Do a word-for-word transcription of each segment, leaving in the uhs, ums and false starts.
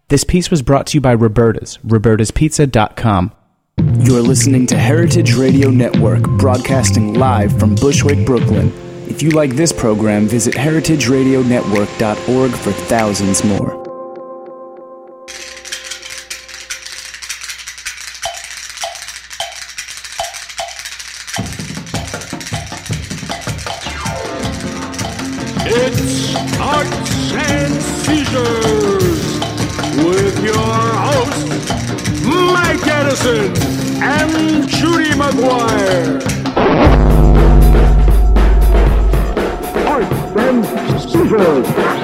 This piece was brought to you by Roberta's, robertas pizza dot com. You're listening to Heritage Radio Network, broadcasting live from Bushwick, Brooklyn. If you like this program, visit heritage radio network dot org for thousands more. It's Arts and Seizures with your hosts, Mike Edison and Judy McGuire. Arts and Seizures.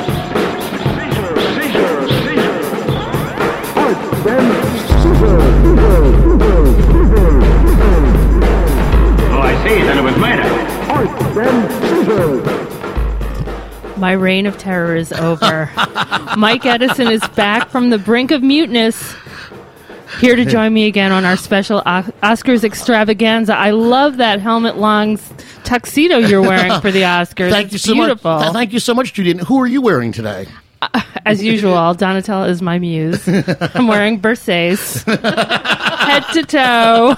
Seizures, seizures, seizures. Arts and Seizures. Seizures, seizures, seizures, seizures. Oh, I see. Then it was murder. Arts and Seizures. My reign of terror is over. Mike Edison is back from the brink of muteness, here to join me again on our special o- Oscars extravaganza. I love that Helmut Lang's tuxedo you're wearing for the Oscars. Thank you it's so beautiful. much. Th- Thank you so much, Judy. And who are you wearing today? Uh, as usual, Donatella is my muse. I'm wearing Versace, head to toe.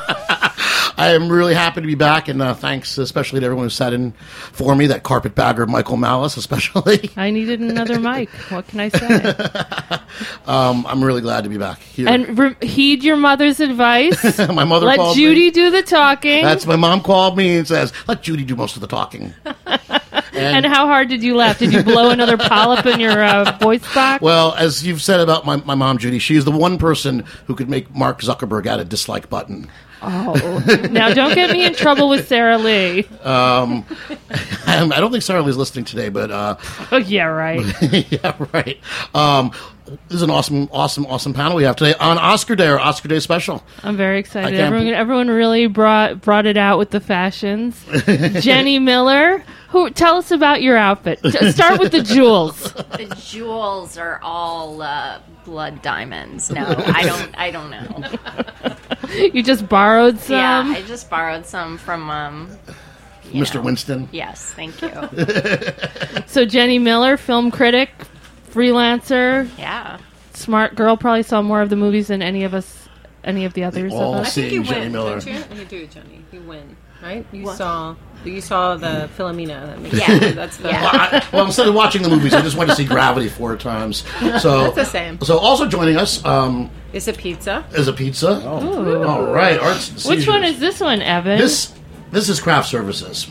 I am really happy to be back, and uh, thanks especially to everyone who sat in for me, that carpetbagger Michael Malice especially. I needed another mic. What can I say? um, I'm really glad to be back here. And re- heed your mother's advice. My mother Let called Judy me. do the talking. That's my mom called me and says, let Judy do most of the talking. And, and how hard did you laugh? Did you blow another polyp in your uh, voice box? Well, as you've said about my, my mom, Judy, she is the one person who could make Mark Zuckerberg add a dislike button. Oh, now don't get me in trouble with Sarah Lee. Um, I don't think Sarah Lee's listening today, but uh, oh yeah, right. yeah, right. Um, this is an awesome, awesome, awesome panel we have today on Oscar Day, our Oscar Day special. I'm very excited. can't Everyone, be- everyone really brought brought it out with the fashions. Jenny Miller, who tell us about your outfit. T- start with the jewels. The jewels are all uh, blood diamonds. No, I don't. I don't know. You just borrowed some. Yeah, I just borrowed some from um, Mister know. Winston. Yes, thank you. So Jenny Miller, film critic, freelancer, Yeah. smart girl, probably saw more of the movies than any of us, any of the others all of us. see- I think you Jenny win, Miller. don't you? You do, Jenny. You win, right? You What? saw, you saw the Philomena. That makes Yeah. that's the. Yeah. Well, I, well, instead of watching the movies, I just went to see Gravity four times. So That's the same. So also joining us um, It's a pizza. is a pizza. Ooh. All right, Arts and Which Seizures. one is this one, Evan? This? This is craft services.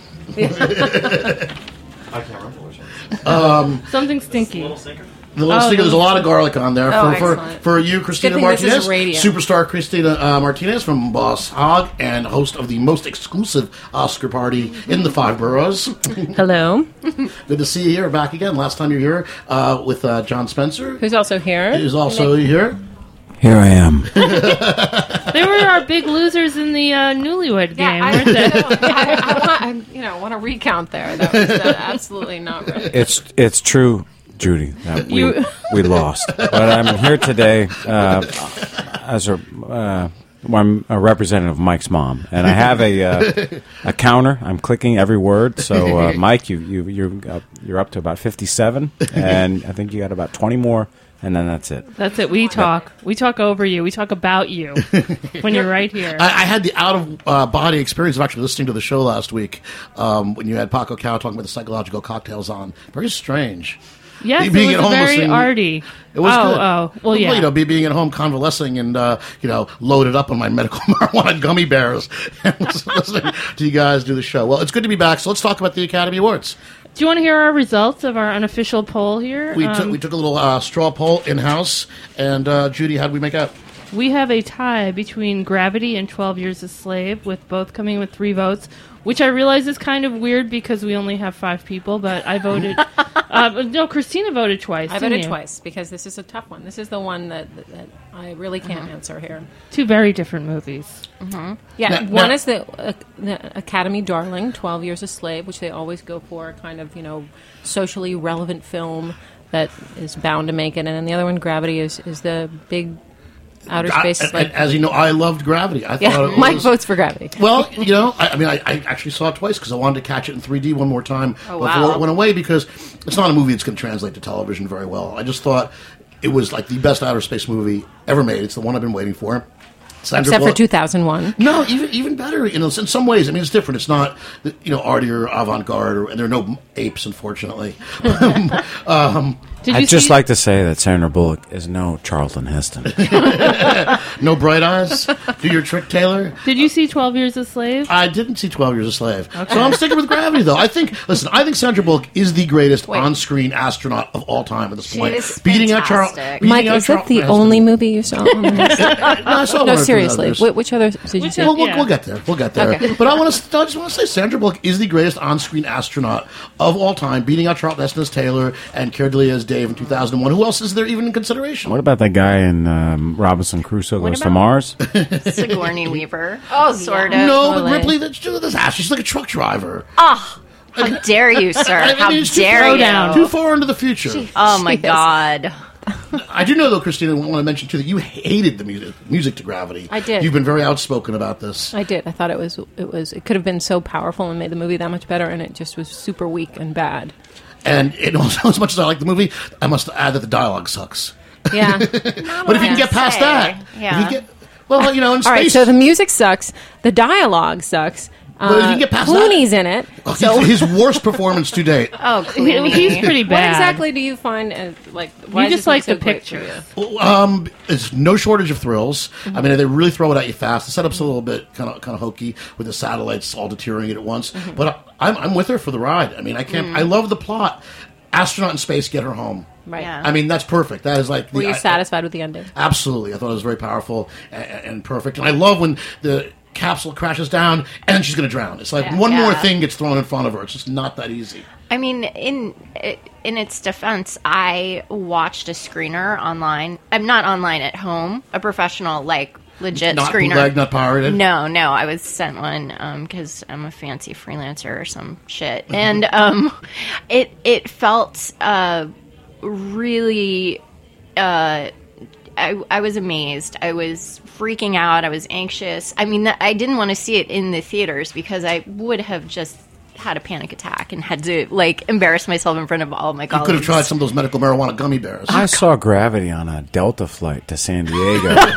I can't remember which one. Something stinky. The little Oh, sticker, there's a the- lot of garlic on there. Oh, for, for, excellent. for you, Christina Good thing this is Martinez, radio. superstar Christina uh, Martinez from Boss Hog, and host of the most exclusive Oscar party in the five boroughs. Hello. Good to see you here, back again. Last time you were here uh, with uh, John Spencer, Who's also here? who's also here. Here I am. They were our big losers in the uh, Newlywed game, I, weren't they? I, I, want, I, you know, want to recount there. That was uh, absolutely not right. It's it's true, Judy, that we You- we lost. But I'm here today uh, as a uh, well, I'm a representative of Mike's mom, and I have a uh, a counter. I'm clicking every word. So, uh, Mike, you you you're up, you're up to about fifty-seven, and I think you got about twenty more. And then that's it. That's it. We talk. We talk over you. We talk about you when you're right here. I, I had the out of uh, body experience of actually listening to the show last week um, when you had Paco Cow talking about the psychological cocktails on. Very strange. Yes, being it at was home very listening- arty. It was oh, good. oh, well, yeah. You know, be, being at home convalescing and, uh, you know, loaded up on my medical marijuana gummy bears and listening to you guys do the show. Well, it's good to be back, so let's talk about the Academy Awards. Do you want to hear our results of our unofficial poll here? We, Um, took, we took a little uh, straw poll in-house, and uh, Judy, how did we make out? We have a tie between Gravity and twelve Years a Slave, with both coming with three votes, which I realize is kind of weird because we only have five people, but I voted... uh, no, Christina voted twice, I didn't voted you? twice because this is a tough one. This is the one that, that, that I really can't answer here. Two very different movies. Yeah, Now- one now- is the, uh, the Academy Darling, twelve Years a Slave, which they always go for, kind of, you know, socially relevant film that is bound to make it. And then the other one, Gravity, is, is the big outer I- space. and- like, and as you know, I loved Gravity. I yeah, thought it Mike was, votes for Gravity. Well, you know, I, I mean, I, I actually saw it twice because I wanted to catch it in three D one more time Oh, before wow. it went away because it's not a movie that's going to translate to television very well. I just thought it was like the best outer space movie ever made. It's the one I've been waiting for. Sandra Except for Bullock- two thousand one. No, even even better. You know, in some ways, I mean, it's different. It's not, you know, arty or avant-garde, or, and there are no apes, unfortunately. um, Did you I'd just see- like to say that Sandra Bullock is no Charlton Heston. no bright eyes. Do your trick, Taylor. Did you see twelve Years a Slave? I didn't see twelve Years a Slave. So I'm sticking with Gravity, though. I think, listen, I think Sandra Bullock is the greatest Wait. on-screen astronaut of all time at this She point. is beating out Charles. fantastic. Mike, is that the only movie you saw? on this? No, no, seriously. Wh- which other did you see? Well, we'll, Yeah. we'll get there. We'll get there. Okay. But I want to. I just want to say Sandra Bullock is the greatest on-screen astronaut of all time, beating out Charlton Heston as Taylor and Cara Delia as Dave in two thousand one. Who else is there even in consideration? What about that guy in um, Robinson Crusoe Goes to about- Mars? Sigourney Weaver. Oh, sort of. No, but Totally. Ripley, that's this ass. She's like a truck driver. Oh, how dare you, sir? I mean, How it's too dare far- you? down. Too far into the future. Oh my She is. God. I do know, though, Christina, I want to mention, too, that you hated the music, music to Gravity. I did. You've been very outspoken about this. I did. I thought it was it was it could have been so powerful and made the movie that much better, and it just was super weak and bad. And it also, as much as I like the movie, I must add that the dialogue sucks. Yeah. But if you can get past say. that, Yeah. if you get, well, you know, in All right. space, So the music sucks. The dialogue sucks. But if you Uh, can get past Clooney's in it. oh, So his, his worst performance to date. Oh, He- Clooney. He's pretty what bad. exactly do you find uh, like? Why You is just this movie like so the great for pictures. you? Um, it's no shortage of thrills. I mean, they really throw it at you fast. The setup's a little bit kind of kind of hokey with the satellites all deteriorating at once. But I, I'm I'm with her for the ride. I mean, I can't. I love the plot. Astronaut in space, get her home. Right. Yeah. I mean, that's perfect. That is like. Were the, you I- satisfied with the ending? Absolutely, I thought it was very powerful and, and perfect. And I love when the capsule crashes down and then she's going to drown. It's like Yeah. one more Yeah. thing gets thrown in front of her. It's just not that easy. I mean, in in its defense, I watched a screener online. I'm not online at home. A professional, like legit Not screener. bootleg, not pirated. No, no, I was sent one because I'm a fancy freelancer or some shit, and um, it it felt uh, really. Uh, I, I was amazed. I was freaking out. I was anxious. I mean, I didn't want to see it in the theaters because I would have just had a panic attack and had to like embarrass myself in front of all my You colleagues. could have tried some of those medical marijuana gummy bears. I saw Gravity on a Delta flight to San Diego. and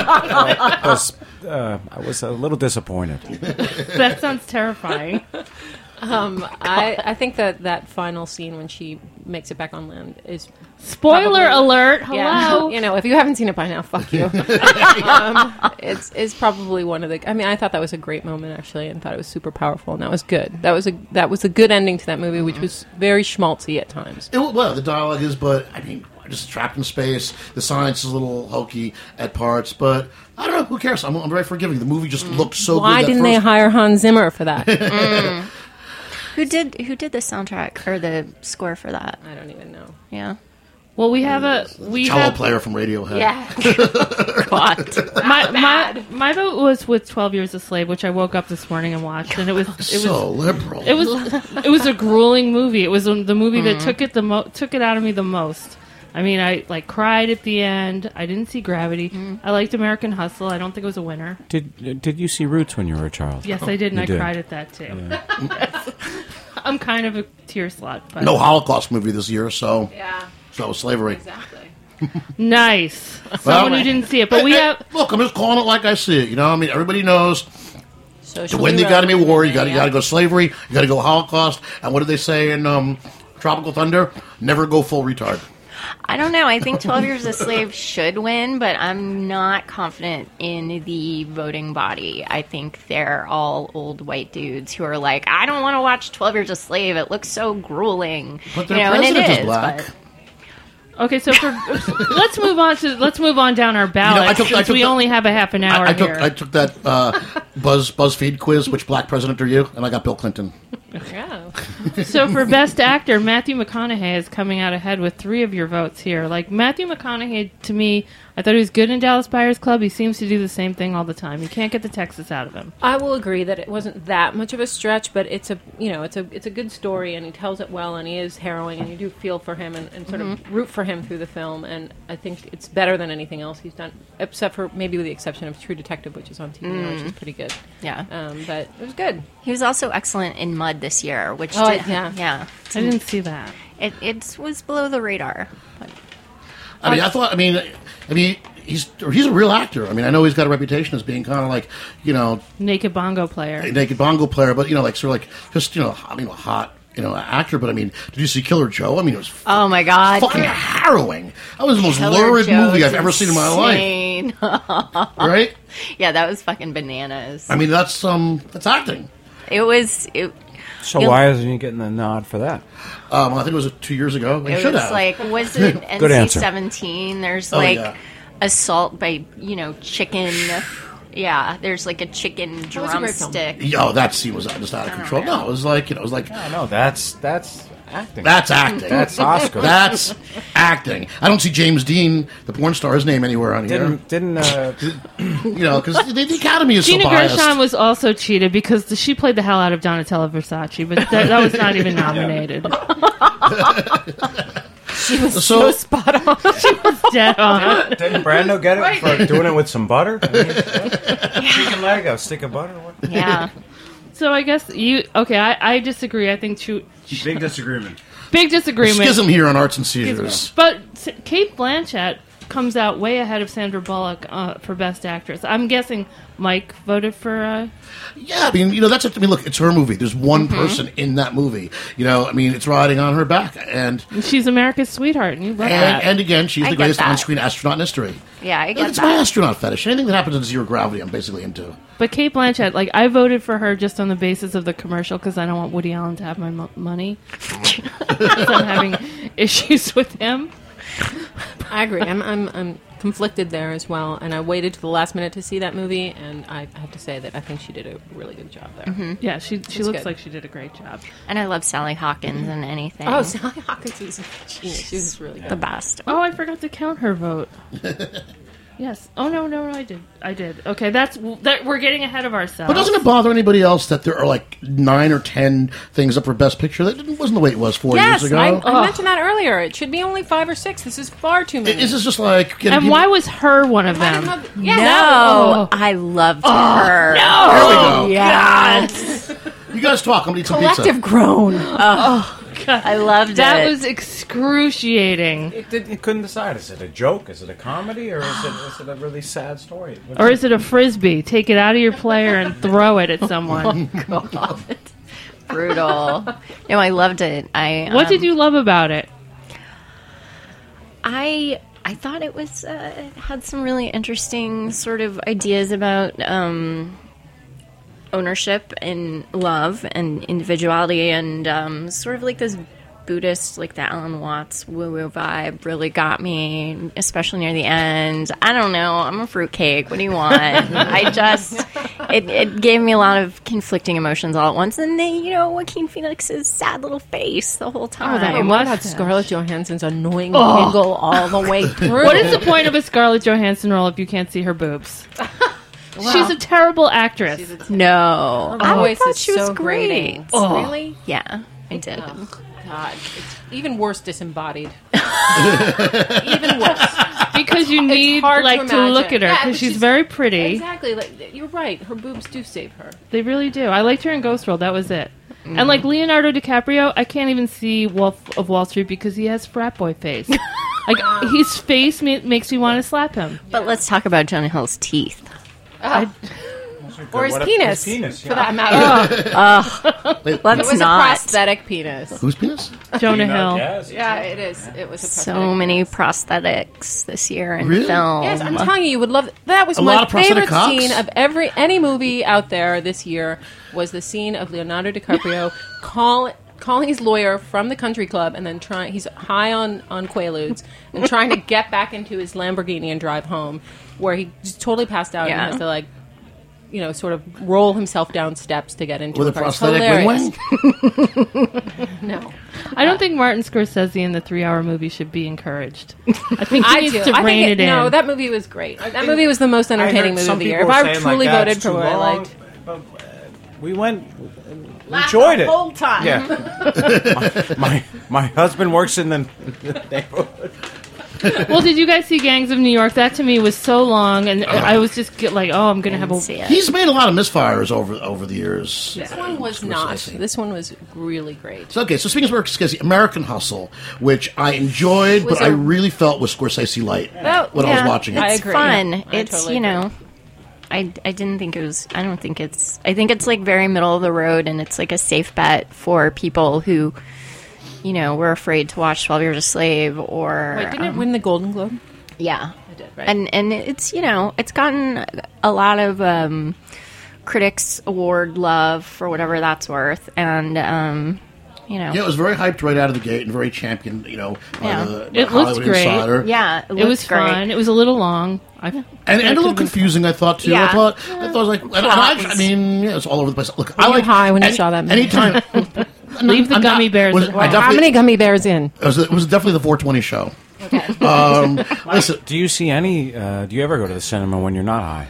I was, uh, I was a little disappointed. That sounds terrifying. Um, I, I think that that final scene when she makes it back on land is Spoiler probably- alert! Hello. Yeah, you know, if you haven't seen it by now, fuck you. um, it's it's probably one of the. I mean, I thought that was a great moment actually, and thought it was super powerful, and that was good. That was a that was a good ending to that movie, which was very schmaltzy at times. It, well, the dialogue is, but I mean, just trapped in space. The science is a little hokey at parts, but I don't know. Who cares? I'm, I'm very forgiving. The movie just looked so Why good. that didn't they first- hire Hans Zimmer for that? Who did who did the soundtrack or the score for that? I don't even know. Yeah. Well, we have a we cello have player from Radiohead? God. my my my vote was with twelve Years a Slave, which I woke up this morning and watched, and it was it was so liberal. it was it was a grueling movie. It was the movie that took it the mo- took it out of me the most. I mean, I like cried at the end. I didn't see Gravity. I liked American Hustle. I don't think it was a winner. Did Did you see Roots when you were a child? Yes, I did, and You I did. cried at that too. I'm kind of a tear slut. But no Holocaust movie this year, so Yeah, so slavery. exactly. nice. Someone who didn't see it, but we Hey, have. look, I'm just calling it like I see it. You know, I mean, everybody knows to win the Academy relevant, Award, you got you yeah. got to go slavery, you got to go Holocaust, and what did they say in um, Tropical Thunder? Never go full retard. I don't know. I think twelve Years a Slave should win, but I'm not confident in the voting body. I think they're all old white dudes who are like, I don't want to watch twelve Years a Slave. It looks so grueling. But their you know, and it president is is, black. but- Okay, so for, let's move on to let's move on down our ballot I took- I since took we the- only have a half an hour I, I took here. I took that uh, Buzz BuzzFeed quiz. Which black president are you? And I got Bill Clinton. Yeah. So for Best Actor, Matthew McConaughey is coming out ahead with three of your votes here. Like, Matthew McConaughey, to me, I thought he was good in Dallas Buyers Club. He seems to do the same thing all the time. You can't get the Texas out of him. I will agree that it wasn't that much of a stretch, but it's a you know it's a it's a good story, and he tells it well, and he is harrowing, and you do feel for him and, and sort of root for him through the film. And I think it's better than anything else he's done, except for maybe with the exception of True Detective, which is on T V now, which is pretty good. Yeah. Um, but it was good. He was also excellent in Mud this year, which Oh, did, yeah. yeah. I didn't see that. It, it was below the radar. But I mean, I thought. I mean, I mean, he's he's a real actor. I mean, I know he's got a reputation as being kind of like, you know, Naked bongo player. a naked bongo player, but you know, like sort of like just you know, I mean, a hot. You know, actor, but I mean, did you see Killer Joe? I mean, it was Oh my god. fucking harrowing. That was the most Killer lurid Joe's movie I've ever seen in my life. insane. Right? Yeah, that was fucking bananas. I mean, that's um, that's acting. It was. It, So You'll- why isn't he getting the nod for that? Um, I think it was two years ago. He it should was have. like, was it Good N C answer. seventeen? There's Oh, like yeah. assault by, you know, chicken. Yeah, there's like a chicken was a great film. drumstick. Yo, that scene was just out of control. No, it was like you know, it was like No, that's that's acting. that's acting. That's Oscar. That's acting. I don't see James Dean, the porn star, his name anywhere on here. didn't didn't uh, You know, because the, the Academy is Gina so biased. Gershon was also cheated because the, she played the hell out of Donatella Versace, but that, that was not even nominated. She was So- so, spot on. Dead on. didn't Brando get it for doing it with some butter? I mean, what? Chicken leg, a stick of butter. What? Yeah. So I guess you okay. I, I disagree. I think true, Big disagreement. big disagreement. Schism here on Arts and Seizures. But S- Kate Blanchett comes out way ahead of Sandra Bullock uh, for Best Actress. I'm guessing Mike voted for. Uh, Yeah, I mean, you know, that's. I mean, look, it's her movie. There's one Mm-hmm. person in that movie. You know, I mean, it's riding on her back, and she's America's sweetheart, and you love and, that. and again, she's I the get greatest that. on-screen astronaut in history. Yeah, I Look, get it's my that. astronaut fetish. Anything that happens in zero gravity, I'm basically into. But Kate Blanchett, like I voted for her just on the basis of the commercial because I don't want Woody Allen to have my mo- money. 'Cause I'm having issues with him. I agree. I'm, I'm I'm conflicted there as well, and I waited to the last minute to see that movie, and I have to say that I think she did a really good job there. Mm-hmm. Yeah, she she That's looks good. like she did a great job. And I love Sally Hawkins and anything. Oh, Sally Hawkins was genius. She was really the good. best. Oh, I forgot to count her vote. Yes. Oh no, no, no, I did. I did. Okay, that's that. We're getting ahead of ourselves. But doesn't it bother anybody else that there are like nine or ten things up for Best Picture? That didn't- wasn't the way it was four Yes, years ago. I, I Ugh. mentioned that earlier. It should be only five or six. This is far too many. Is this just like getting And people- why was her one of I didn't them? know- yeah, No, that- I loved her. There we go. Yes. You guys talk. I'm gonna eat some collective pizza. groan. I loved That it. was excruciating. It, did, it couldn't decide. Is it a joke? Is it a comedy? Or is it, is it a really sad story? What's Or is it a frisbee? Take it out of your player and throw it at someone. God. Brutal. No, I loved it. I What um, did you love about it? I I thought it was uh, it had some really interesting sort of ideas about um, ownership and love and individuality and um, sort of like this Buddhist, like the Alan Watts woo woo vibe really got me, especially near the end. I don't know. I'm a fruitcake. What do you want? I just, it, it gave me a lot of conflicting emotions all at once. And then, you know, Joaquin Phoenix's sad little face the whole time. that And what about mustache. Scarlett Johansson's annoying giggle all the way through? What is the point of a Scarlett Johansson role if you can't see her boobs? She's a terrible actress. No. Her I voice thought is she was so great. grating. Really? Yeah, I did. God, it's even worse disembodied. Even worse. Because you need hard to like to, imagine. look at her Yeah, because but she's, she's- very pretty. Exactly. Like, you're right. Her boobs do save her. They really do. I liked her in Ghost World. That was it. And like Leonardo DiCaprio, I can't even see Wolf of Wall Street because he has frat boy face. Like his face ma- makes me want to slap him. But let's talk about Jonah Hill's teeth. Or his What if- penis, his penis, for yeah. that matter. Wait, It Let's was not. a prosthetic penis. whose penis? Jonah Hill. Yes. Yeah, it is. It was a prosthetic So many penis. prosthetics this year in Really? film. Yes, I'm telling you, you would love. That was A my lot of prosthetic favorite cocks? scene of every any movie out there this year. Was the scene of Leonardo DiCaprio call, calling his lawyer from the country club and then trying. He's high on on Quaaludes and trying to get back into his Lamborghini and drive home, where he just totally passed out Yeah. and has to like. You know, sort of roll himself down steps to get into With a car. It's prosthetic wing hilarious. wing? No, I don't think Martin Scorsese in the three-hour movie should be encouraged. I think he I needs do. to I rein think it, in. No, that movie was great. That movie was the most I heard entertaining movie some of the year. people If I were saying, truly like, voted that's for too what I long, liked, but, uh, we went, enjoyed it. the whole time. Yeah. my, my my husband works in the neighborhood. Well, did you guys see Gangs of New York? That to me was so long, and I was just get like, oh, I'm going to have a. See it. He's made a lot of misfires over over the years. This one was not. This one was really great. So, okay, so speaking of Scorsese, American Hustle, which I enjoyed, Was but a- I really felt was Scorsese light Oh, when I yeah. was watching it. I It's agree. fun. I it's totally you agree. know, I I didn't think it was. I don't think it's. I think it's like very middle of the road, and it's like a safe bet for people who, you know, were afraid to watch Twelve Years a Slave or Wait, didn't it um, win the Golden Globe? yeah, It did, right? and and it's you know it's gotten a lot of um, critics award love for whatever that's worth, and um, you know, Yeah, it was very hyped right out of the gate and very championed, you know, by Yeah. the, the It looked Hollywood great. Insider. yeah, It was great. fun. It was a little long. I, And, and a little confusing, I thought too. I Yeah. thought, I thought it was like, and, and I, I mean, yeah, it's all over the place. Look, I you like high when you any- saw that movie? Anytime, Leave the I'm gummy bears Was, at I home. How definitely- many gummy bears in? It was, it was definitely the four twenty show. Um, listen, Do you see any? Uh, do you ever go to the cinema when you're not high?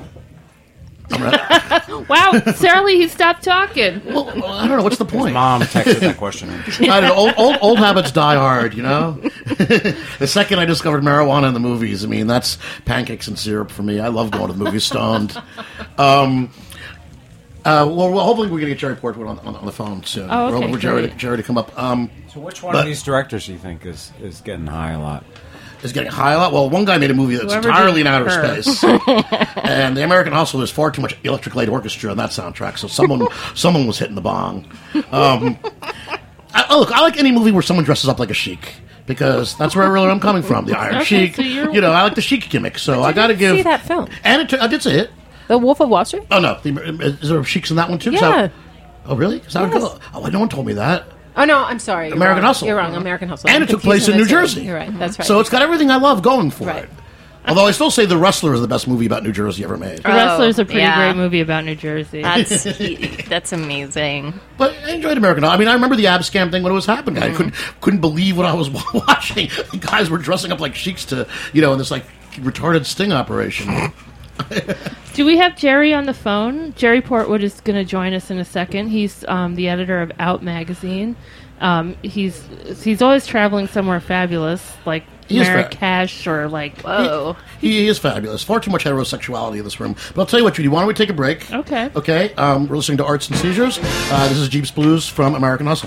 wow, Sarah Lee, he stopped talking. well, I don't know what's the point. Mom texted that question. in. I don't know. Old, old, old habits die hard, you know? The second I discovered marijuana in the movies, I mean, that's pancakes and syrup for me. I love going to the movies stoned. Um, uh, well, well, hopefully we're going to get Jerry Portwood on, on, on the phone soon. Oh, We're okay, hoping for Jerry, to, great. Jerry to come up. Um, So which one But- of these directors do you think is, is getting high a lot? is getting high a lot. Well, one guy made a movie that's Whoever entirely did in outer Her. space. And the American Hustle, there's far too much Electric Light Orchestra on that soundtrack, so someone someone was hitting the bong. Um, I, oh, look, I like any movie where someone dresses up like a sheik. Because that's where really I'm coming from, the Iron Okay, Sheik. so you're- You know, I like the Sheik gimmick, so I got to give. See that film? And it, I did say it. The Wolf of Wall Street? Oh no, the, is there Sheiks in that one too? 'Cause Yeah. I- oh really? 'Cause I would Yes. go- oh, no one told me that. Oh no, I'm sorry. You're American wrong. Hustle. You're wrong. American Hustle. And I'm it took place confusing in New the two. Jersey. You're right. That's right. So it's got everything I love going for Right. it. Although I still say The Wrestler is the best movie about New Jersey ever made. The Wrestler's a pretty yeah. great movie about New Jersey. That's that's amazing. But I enjoyed American Hustle. I mean, I remember the ab scam thing when it was happening. I couldn't couldn't believe what I was watching. The guys were dressing up like sheiks to, you know, in this like retarded sting operation. Do we have Jerry on the phone? Jerry Portwood is going to join us in a second. He's um, the editor of Out Magazine. Um, he's he's always traveling somewhere fabulous, like He is Marrakesh or like. Whoa. He is fabulous. Far too much heterosexuality in this room. But I'll tell you what, Judy, why don't we take a break? Okay. Okay. Um, we're listening to Arts and Seizures. Uh, this is Jeeps Blues from American Hustle.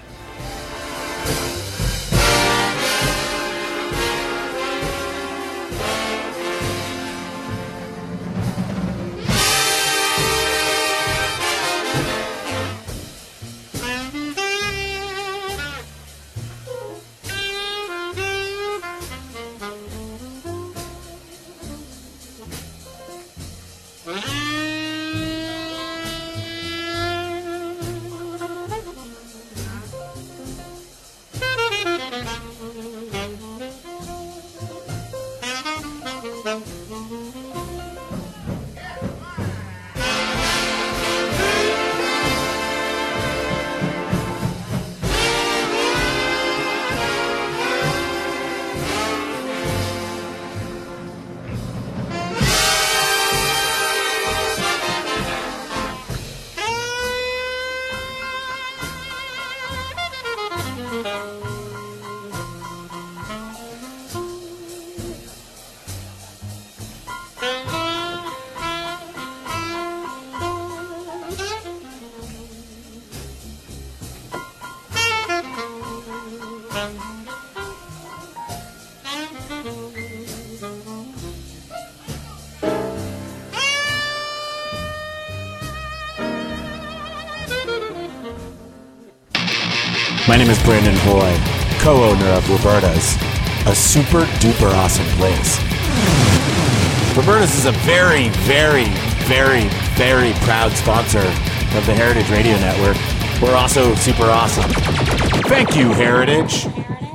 My name is Brandon Hoy, co-owner of Roberta's, a super duper awesome place. Roberta's is a very, very, very, very proud sponsor of the Heritage Radio Network. We're also super awesome. Thank you, Heritage.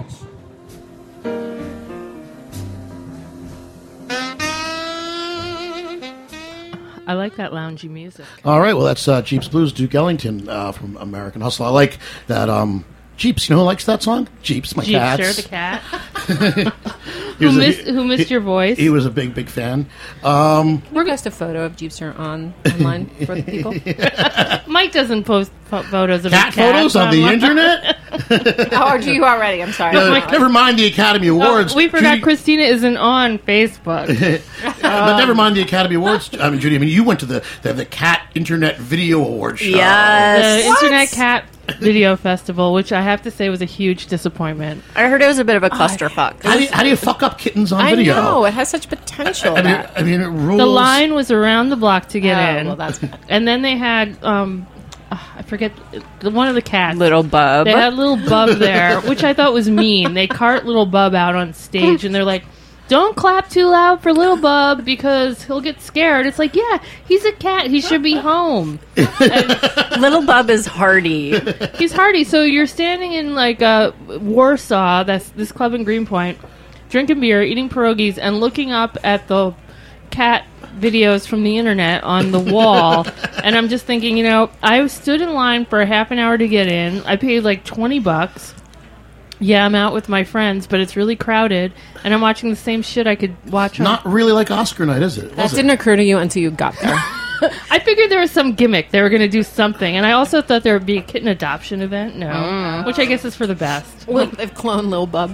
I like that loungy music. All right. Well, that's uh, Jeeps Blues, Duke Ellington uh, from American Hustle. I like that. Um, Jeeps, you know who likes that song? Jeeps, my Jeep, cats. sure, the cat. He was Who a- missed, who missed he- your voice? He was a big, big fan. Um, We're post a photo of Jeepster on online for the people. Mike doesn't post pho- photos of cat his cat photos on the internet? Oh, or do you already? I'm sorry. Uh, never mind the Academy Oh, Awards. we forgot Judy- Christina isn't on Facebook. but never mind the Academy Awards. I mean, Judy, I mean, you went to the, the, the Cat Internet Video Awards show. The Yes. Internet Cat Video Festival, which I have to say was a huge disappointment. I heard it was a bit of a clusterfuck. How do, you, how do you fuck up kittens on I video? know it has such potential. I mean, that- I mean, it rules. The line was around the block to get Oh, in. well, that's bad. And then they had, um, uh, I forget, the- one of the cats. Little bub. They had little Bub there, which I thought was mean. They cart little Bub out on stage, and they're like, don't clap too loud for little Bub because he'll get scared. It's like, yeah, he's a cat. He should be home. Little bub is hardy. He's hardy. So you're standing in, like, uh, Warsaw, that's this club in Greenpoint, drinking beer, eating pierogies, and looking up at the cat videos from the internet on the wall. And I'm just thinking, you know, I stood in line for a half an hour to get in. I paid like twenty bucks. Yeah, I'm out with my friends, but it's really crowded, and I'm watching the same shit I could watch on. Not really like Oscar night, is it? that Was it? didn't occur to you until you got there. I figured there was some gimmick. They were going to do something, and I also thought there would be a kitten adoption event. No, which I guess is for the best. Well, they've cloned Lil Bub,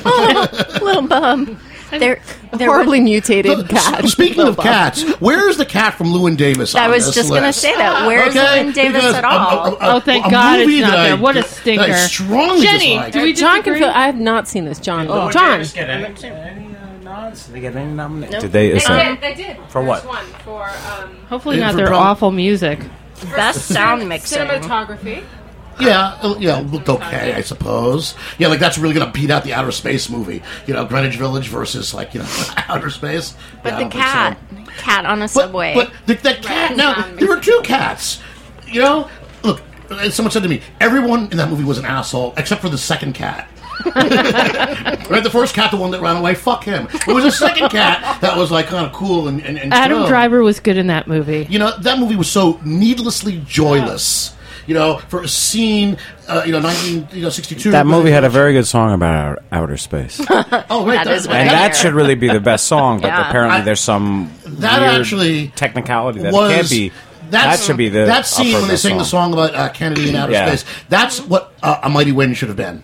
Little bub. They're, they're horribly mutated cat. Speaking Lil of Bub. cats, where's the cat from Llewyn Davis? I on was this just going to list? say that. Where's Okay, Llewyn Davis because at a- all? a- a- Oh, thank a God movie it's not that I- there. What a that I stinker. strongly Jenny, dislike. do we John can disagree? feel. I have not seen this, John. Oh, John. Did they get any, any uh, nods? Did they get any nominations? Did they? is that- They did. For what? One for um, Hopefully Yeah, not for their prob- awful music. Best sound mixing. cinematography. Yeah, uh, yeah, looked okay, I suppose. Yeah, like that's really going to beat out the Outer Space movie. You know, Greenwich Village versus like you know Outer Space. But Yeah, I the don't think cat. so. Cat on a But, subway. but the, the cat. Now there were two cats. You know, look. uh, Someone said to me, everyone in that movie was an asshole except for the second cat. Right, the first cat, the one that ran away, fuck him. It was the second cat that was like kind of cool and, and, and Adam chill. Driver was good in that movie. You know, that movie was so needlessly joyless. You know, for a scene, uh, you know, nineteen sixty-two. That movie had a very good song about outer, outer space, and Oh, right. That is that, right. that should really be the best song. But Yeah. apparently, I- there's some that weird actually technicality that was can't be. that's- That should be the that scene upper when they best sing the song about uh, Kennedy in outer Yeah. space. That's what uh, A Mighty Wind should have been,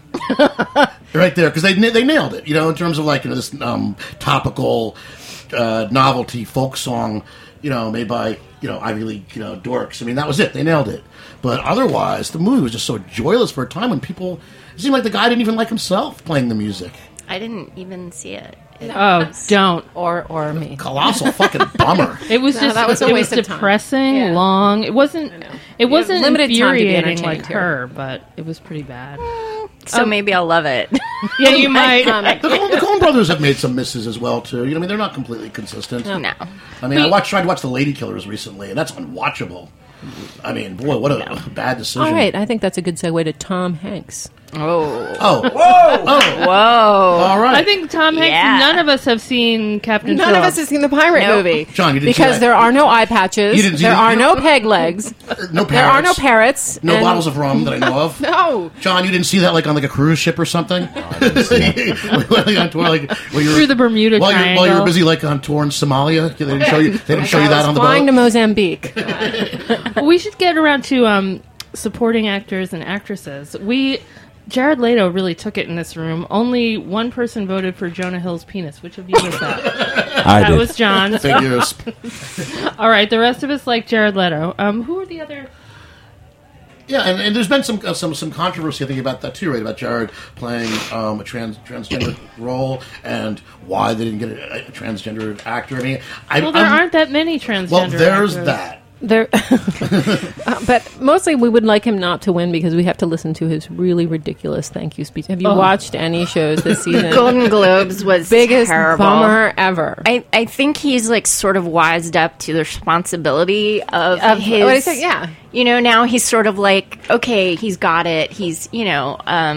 right there, because they they nailed it. You know, in terms of like you know this um, topical uh, novelty folk song, you know, made by you know Ivy League you know dorks. I mean, that was it. They nailed it. But otherwise, the movie was just so joyless for a time when people. It seemed like the guy didn't even like himself playing the music. I didn't even see it. It Oh, was- don't. Or or me. Colossal fucking bummer. It was No, just that was a it waste was of time. depressing, Yeah. long. It wasn't it wasn't limited time to be infuriating entertained like here. her, but it was pretty bad. So maybe I'll love it. Yeah, you might. The Coen, the Coen brothers have made some misses as well too. You know, I mean, they're not completely consistent. No. I mean, I watched tried to watch The Lady Killers recently, and that's unwatchable. I mean, boy, what a bad decision. All right, I think that's a good segue to Tom Hanks. Oh. Oh, whoa, oh, Whoa. all right. I think Tom Hanks. Yeah. None of us have seen Captain None Phillips. of us has seen the pirate Nope. movie. John, you didn't see because that. there are no eye patches. You didn't see there that. are You no don't- peg legs. no There are no parrots. parrots. No and- bottles of rum that I know of. No. John, you didn't see that like on like a cruise ship or something? Like, on tour, like, while you were- Through the Bermuda while you're, while you Triangle. were busy like on tour in Somalia. They didn't show you. They didn't show you I that was on the flying boat. to Mozambique. We should get around to um, supporting actors and actresses. We Jared Leto really took it in this room. Only one person voted for Jonah Hill's penis. Which of you was that? I That did. was John. Figures. All right, the rest of us like Jared Leto. Um, who are the other? Yeah, and, and there's been some uh, some some controversy, I think, about that too, right? About Jared playing um, a trans transgender role and why they didn't get a, a transgender actor. I mean, I, Well, there I'm- aren't that many transgender. Well, there's actors. that. There, uh, but mostly we would like him not to win because we have to listen to his really ridiculous thank you speech. Have you Oh. watched any shows this season? Golden Globes was Biggest terrible. bummer ever. I, I think he's like sort of wised up to the responsibility of, Of- his. what is it? Yeah. You know, now he's sort of like, okay, he's got it. He's, you know, um,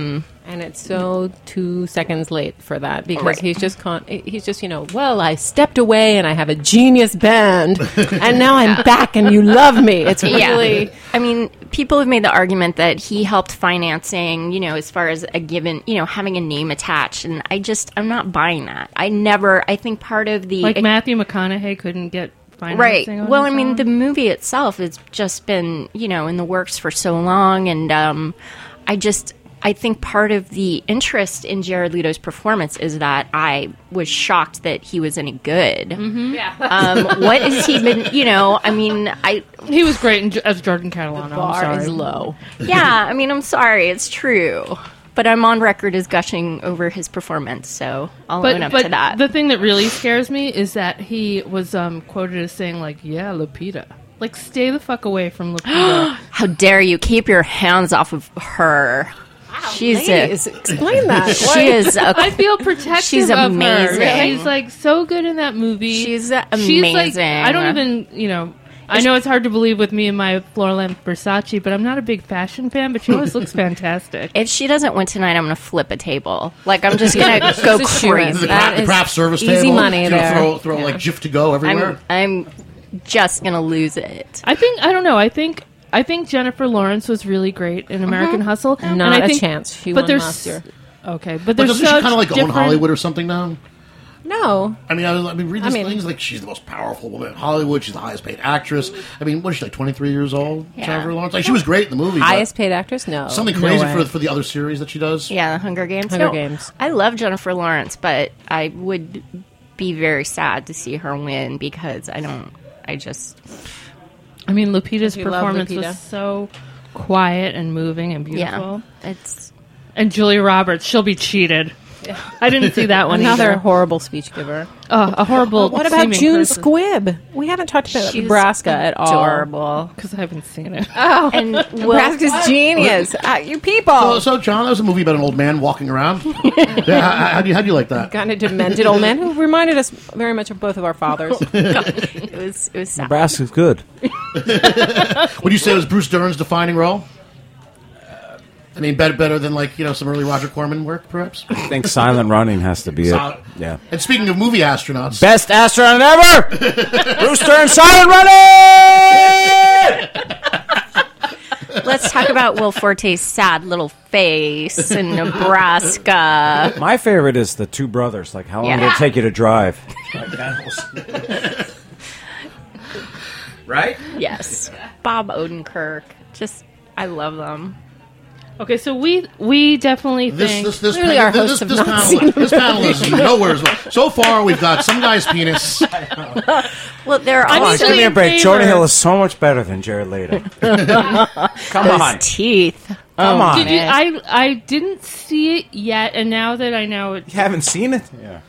And it's so two seconds late for that because Right. he's just con- he's just you know well I stepped away and I have a genius band and now I'm back and you love me. It's really Yeah. I mean, people have made the argument that he helped financing, you know, as far as a given, you know, having a name attached. And I just, I'm not buying that. I never, I think part of the. Like Matthew McConaughey couldn't get Right. financing. on Well, I his mean, own? the movie itself has just been, you know, in the works for so long. And um, I just, I think part of the interest in Jared Leto's performance is that I was shocked that he was any good. Mm-hmm. yeah. Um, what has he been, you know, I mean, I, He was great in, as Jordan Catalano. I'm bar sorry. is low. yeah, I mean, I'm sorry, it's true. But I'm on record as gushing over his performance, so I'll own But, up but to that. the thing that really scares me is that he was um, quoted as saying, like, yeah, Lupita. Like, stay the fuck away from Lupita. How dare you keep your hands off of her? She's a, Ladies, explain that. she is a, I feel protective She's of amazing. her. She's, like, so good in that movie. She's She's, like, amazing. I don't even, you know... I know it's hard to believe with me and my Florlam Versace, but I'm not a big fashion fan, but she always looks fantastic. if she doesn't win tonight, I'm going to flip a table. Like, I'm just going to go It's a sure. crazy. The, That craft, the is craft service easy table. money you know, there. Throw, throw like GIF to go everywhere. I'm, I'm just going to lose it. I think, I don't know, I think... I think Jennifer Lawrence was really great in American Hustle. and Not I a think, chance. She but won there's, last year. Okay, but but there's doesn't she such kind of like own different- Hollywood or something now? No. I mean, I, was, I mean, read I these mean- things like she's the most powerful woman in Hollywood. She's the highest paid actress. I mean, what is she like? twenty-three years old. Yeah. Jennifer Lawrence. Like she was great in the movie. but Highest paid actress? No. Something No crazy way. for for the other series that she does. Yeah, the Hunger Games. Hunger No, Games. I love Jennifer Lawrence, but I would be very sad to see her win because I don't, I just, I mean, Lupita's You love performance Lupita. was so quiet and moving and beautiful. yeah, it's, And Julia Roberts, she'll be cheated. I didn't see that one Another either. horrible speech giver. Oh, a horrible. What about seeming June person. Squibb? We haven't talked about she's Nebraska at all. adorable. Because I haven't seen it. Oh, And Will, Nebraska's genius. Uh, you people. So, so John, that was a movie about an old man walking around. yeah, how, how do you how do you like that? Kind of demented old man who reminded us very much of both of our fathers. it was, it was sad. Nebraska's good. Would you say it was Bruce Dern's defining role? I mean, better better than like you know some early Roger Corman work, perhaps. I think Silent Running has to be it. Solid. Yeah. And speaking of movie astronauts, Best astronaut ever! Bruce Dern, Silent Running! Let's talk about Will Forte's sad little face in Nebraska. My favorite is the two brothers. Like, how long did Yeah. it take you to drive? Right? Yes, Bob Odenkirk. Just, I love them. Okay, so we we definitely this think. this this Clearly pan- our this, hosts this, have this not panel seen this panel is nowhere as well. So far, we've got some guy's penis. Well, they're I'm all usually Give me a in break. favor. Jordan Hill is so much better than Jared Leto. Come on. teeth. Come on. Did you, I I didn't see it yet, and now that I know it, You haven't seen it? Yeah.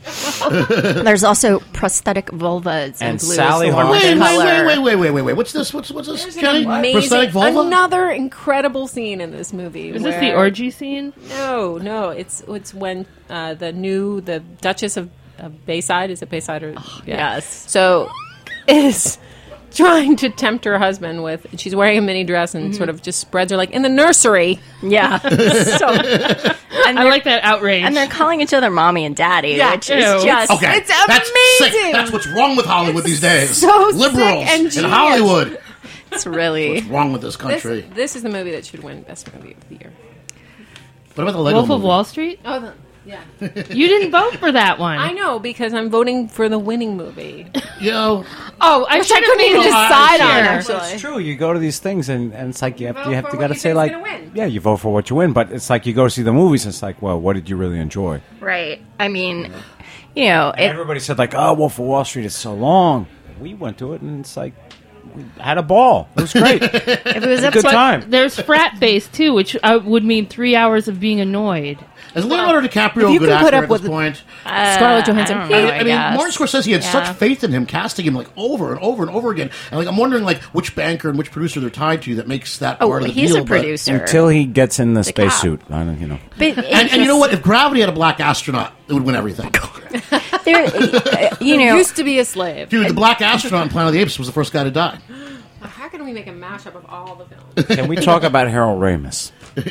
There's also prosthetic vulvas And and blue Sally is the warmest Wait, wait, color. wait, wait, wait, wait, wait, wait. What's this? What's what's this? There's an Kenny? amazing, Prosthetic vulva? another incredible scene in this movie. is this the where- orgy scene? No, no. It's it's when uh, the new the Duchess of, of Bayside is it Bayside or yeah. yes. So is trying to tempt her husband with. She's wearing a mini dress and sort of just spreads her like in the nursery. Yeah. so, and I they're, like that outrage. and they're calling each other mommy and daddy, Yeah. which Ew. is just Okay, It's that's amazing. sick. That's what's wrong with Hollywood these days. so sick Liberals and in genius. Hollywood. it's really. What's wrong with this This, country? this is the movie that should win Best Movie of the Year. What about the Lego Wolf of movie? Wall Street. Oh, the, yeah. You didn't vote for that one. I know because I'm voting for the winning movie. You know, Oh, I Which I should have couldn't even made a decide on, here. actually. It's true. You go to these things, and, and it's like you have, vote you have for to what got to you say think's like, gonna win. yeah, you vote for what you win. But it's like you go see the movies. And it's like, well, what did you really enjoy? Right. I mean, you know, And it, everybody said like, oh, Wolf of Wall Street is so long. We went to it, and it's like we had a ball. It was great. if it was up Good to time. There's frat base too, which uh, would mean three hours of being annoyed. is Leonardo DiCaprio if a you good can put actor up at with this point? Scarlett Johansson. I don't know, I, I I mean, guess. Martin Scorsese had Yeah. such faith in him, casting him like over and over and over again. And like, I'm wondering like which banker and which producer they're tied to that makes that Oh, part of the he's deal. a but- producer. Until he gets in the, cap. spacesuit. I don't, you know. But it And, and you know just- what? If Gravity had a black astronaut, it would win everything. There, uh, you know, used to be a slave. Dude, the black astronaut in Planet of the Apes was the first guy to die. How can don't we make a mashup of all the films? Can we talk about Harold Ramis?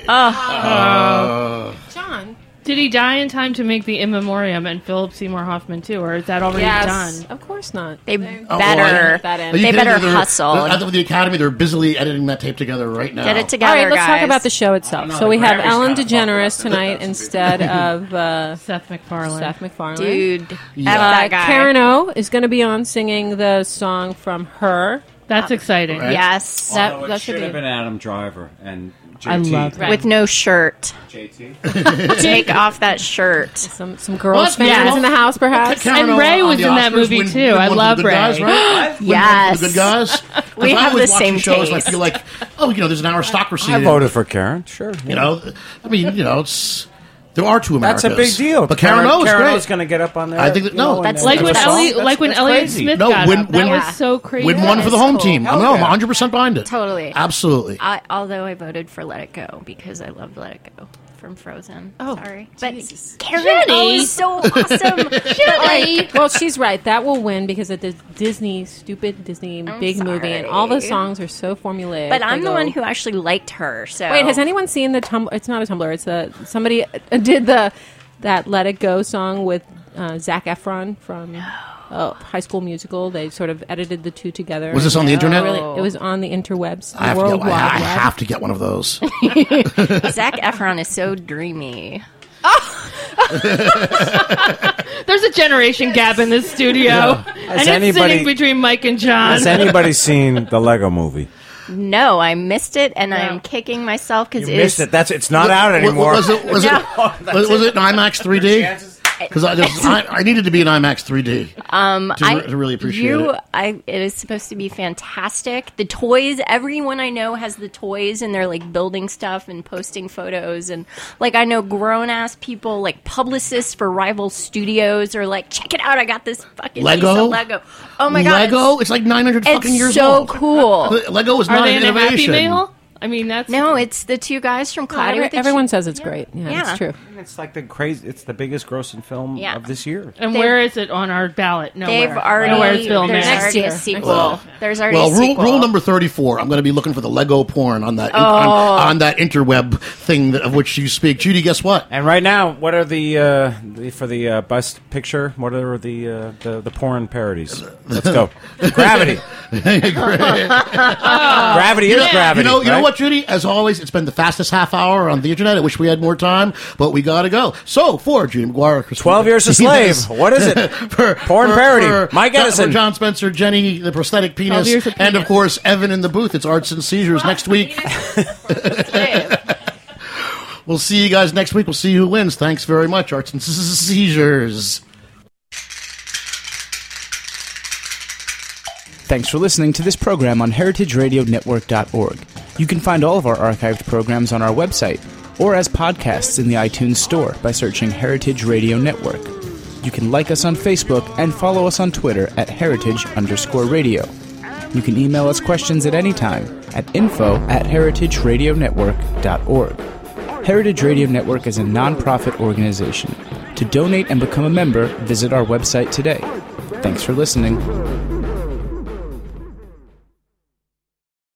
John. Did he die in time to make the In Memoriam and Philip Seymour Hoffman too, or is that already Yes. done? Of course not. They Oh, well, better that in. Are you They kidding? better They're- hustle. they're- At the Academy, they're busily editing that tape together right now. get it All together, right, let's guys. talk about the show itself. So we have Ellen DeGeneres tonight instead of uh, Seth MacFarlane. Seth MacFarlane. Dude, Yeah. F Uh, that guy. Karen O is going to be on singing the song from Her. That's exciting. Right. Yes, That, Although it that should should have be. been Adam Driver and J T. I love that. with no shirt. J T. Take off that shirt. Some some girls What? fans Yeah. in the house, perhaps. Karen And O Ray on was the in that Oscars movie, win- too. win I one for love the good Ray. guys, right? Win one Yes. for the good guys. We 'Cause I have always the watch same these shows and I taste. feel like, oh, you know, there's an aristocracy. I that- voted for Karen. Sure. You know, I mean, you know, it's there are two That's Americas. a big deal. But Karen O is Karen great. O's going to get up on there. I think that- you no, know, that's and- Like and when do a song. Ellie, That's- like when that's Elliot crazy. Smith No, got win- up. win- That was so crazy. Win one for the That's home cool. team. Hell I know, I'm yeah. one hundred percent behind it. Totally. Absolutely. I, although I voted for Let It Go because I love Let It Go from Frozen. Oh, sorry, but Jesus. Karen Jenny. O is so awesome. Jenny. Well, she's right. That will win because of the Disney, stupid Disney I'm big movie, and all the sorry. songs are so formulaic. But I'm They the go- one who actually liked her. So Wait, has anyone seen the Tumblr? It's not a Tumblr. It's a somebody did the that Let It Go song with uh, Zac Efron from uh, High School Musical. They sort of edited the two together. Was this on the internet? Really, it was on the interwebs, I have, the to World get, I, Wide I Web. have to get one of those. Zac Efron is so dreamy. There's a generation gap in this studio, and Has it's anybody- sitting between Mike and John. Has anybody seen the Lego movie? No, I missed it, and No. I'm kicking myself because You missed it. That's it's not out What- anymore. what was it? Was it? Was, was it an IMAX three D? Because I, just- I, I needed to be an IMAX three D Um, to, I re- to really appreciate you, it. I it is supposed to be fantastic. The toys, everyone I know has the toys, and they're like building stuff and posting photos, and like I know grown ass people, like publicists for rival studios, are like, check it out, I got this fucking Lego? piece of Lego. Oh my god, Lego? It's, like nine hundred it's, fucking years so old. cool. Lego is Are not they an in a Happy innovation. Meal? I mean, that's No, it's the two guys from No, Cloudy every- with the everyone Ch- says it's great. Yeah, Yeah. it's true. It's like the crazy. It's the biggest grossing film Yeah. of this year. And They've- where is it on our ballot? Nowhere. They've already Nowhere's Bill there's Mayer. already year. a Next sequel. year. There's already Well, a rule, sequel. rule number thirty-four. I'm going to be looking for the Lego porn on that Oh. on, on that interweb thing that, of which you speak. Judy, guess what? And right now, what are the, uh, the for the uh, best picture? What are the uh, the the porn parodies? Let's go. Gravity. Gravity is gravity. You know, you know right? what, Judy? As always, it's been the fastest half hour on the internet. I wish we had more time, but we got to go. So, for Judy McGuire, Christine- Twelve Years a Slave. What is it? for, Porn for- parody. for Mike John- Edison. for John Spencer, Jenny, the prosthetic penis, Years of and of Penis. course Evan in the booth. It's Arts and Seizures next week. We'll see you guys next week. We'll see who wins. Thanks very much, Arts and Seizures. Thanks for listening to this program on heritage radio network dot org. You can find all of our archived programs on our website or as podcasts in the iTunes Store by searching Heritage Radio Network. You can like us on Facebook and follow us on Twitter at heritage underscore radio. You can email us questions at any time at info at heritage radio network dot org. Heritage Radio Network is a non-profit organization. To donate and become a member, visit our website today. Thanks for listening.